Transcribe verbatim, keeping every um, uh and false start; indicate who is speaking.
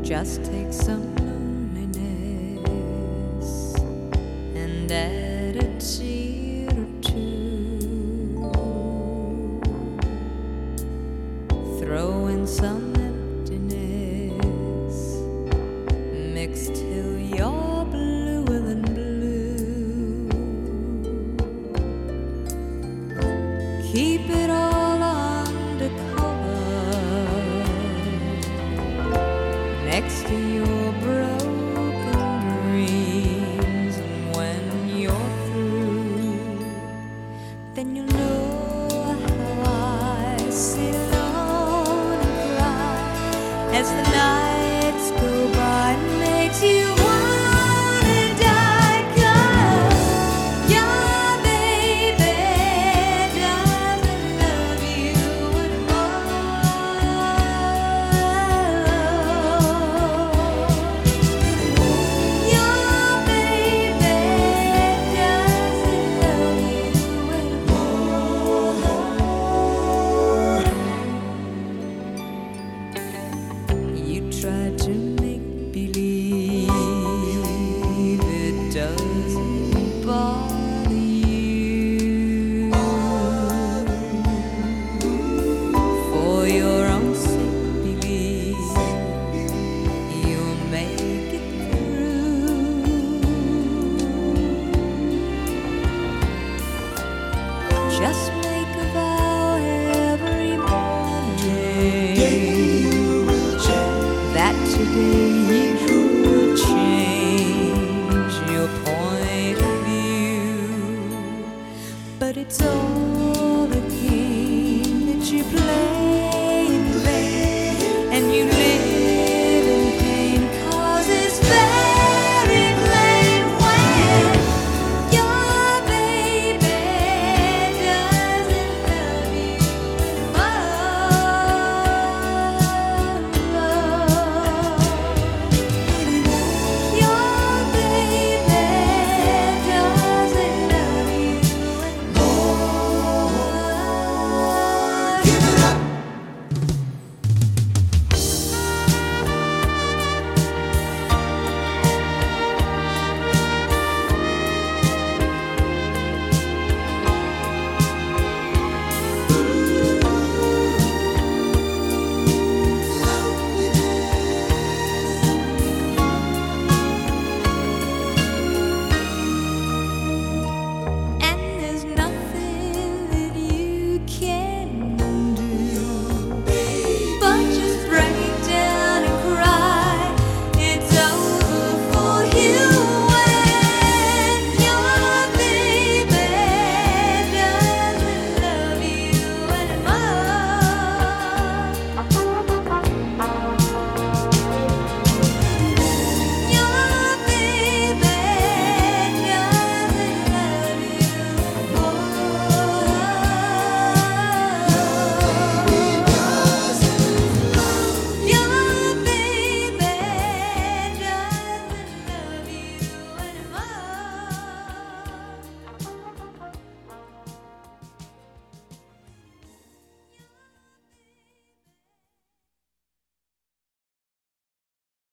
Speaker 1: Just take some loneliness and add a tear or two. Throw in some emptiness mixed till you're bluer than blue. Keep it all under cover next to your broken dreams, and when you're through, then you'll know how I sit alone and cry as the night